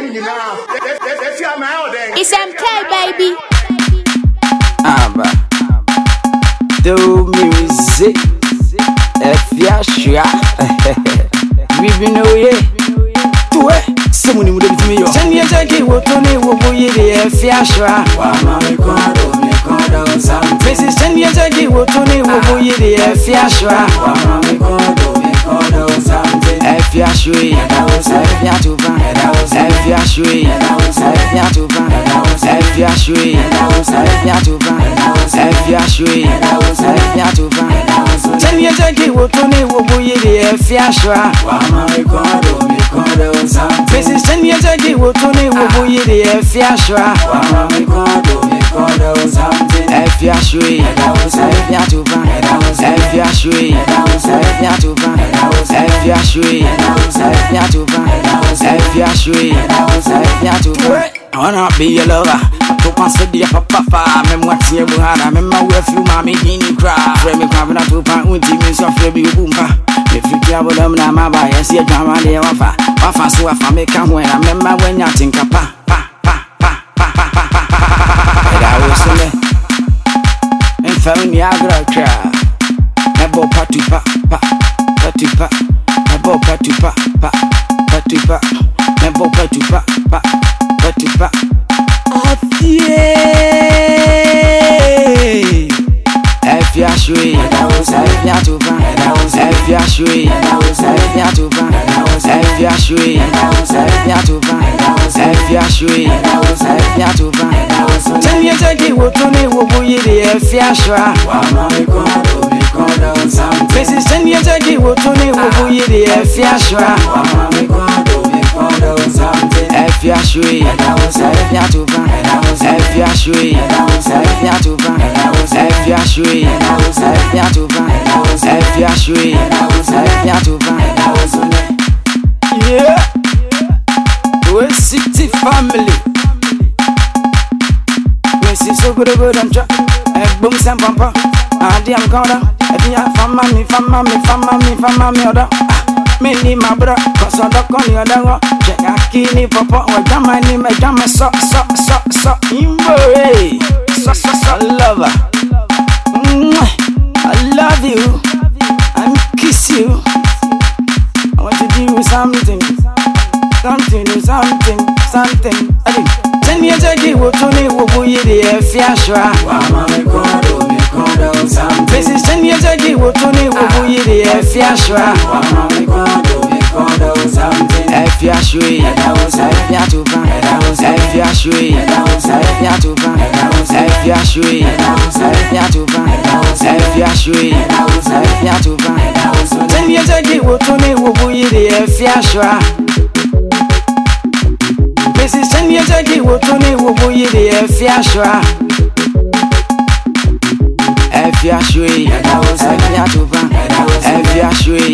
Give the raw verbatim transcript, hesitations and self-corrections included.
It's M K, baby. Aba. Do music. If ya shia. We be no ye. To it. Someone would be me. Send me a jacket. What on it will be the F ya shia. Wama me kodo me kodo some. Faces send me a jacket. What on it will be the F ya shia. Wama me kodo me kodo some. F ya shui. F ya tuba. F ya shui. F ya tuba. F ya shui. F ya tuba. F ya shui. F ya tuba. Ten years ago, what on it will be the F ya shua. Wama me kodo me kodo some. Faces ten years ago, what on it will be the F ya shua. Wama me kodo me kodo some. F ya shui. F ya tuba. F ya shui. F ya tuba. F ya shui. F ya tuba. F ya shui. F ya tuba. I wanna be your lover. To consider your papa, me what's your buhana, me my wife, you mommy, didn't cry. Frame me to pan, unti me so free boompa. If you travel them, now my buy, I see a drama, they offer. Wafa, so if I make come when I remember when you think a pa, pa, pa, pa, pa, pa, pa, pa, pa. I was in and found the agra cry. Never patu pa, pa, patu pa, never patu pa, pa, patu pa, never patu pa, pa. Patupa Afie F ya shui F ya tuba F ya shui F ya tuba F ya shui F ya tuba F ya shui F ya tuba Ten years ago what on it will be the F ya shua. Wama me kodo me kodo some. Faces ten years ago what on it will be the F ya shua. Wama me kodo me kodo some. F ya shui, F ya tuba, F ya shui, F ya tuba, F ya shui, F ya tuba, F ya shui, F ya tuba. Yeah, we city family. We see so good, good and try. Boom, sam, pampa. I am gonna. If you have fun, mommy, fun, mommy, fun, mommy, fun, mommy, other. Me ni my bro, cause I don't come here, don't go. Check a kidney, papa, or jama, ni me jama, so, so, so, so, imbo, hey, so, so, so, lover. I love you, I kiss you. I want to do something, something, do something, something. Ten years ago, what on it will be the F ya shua. Wama me kodo me kodo some. Faces ten years ago, what on it will be the F ya shua. Wama me kodo me kodo some. F ya shui, F ya tuba, F ya shui, F ya tuba, F ya shui, F ya tuba, F ya shui, F ya tuba. Ten years ago, what on it will be the F ya shua. Faces ten years ago, what on it will be the F ya shua. F ya shui, F ya tuba, F ya shui,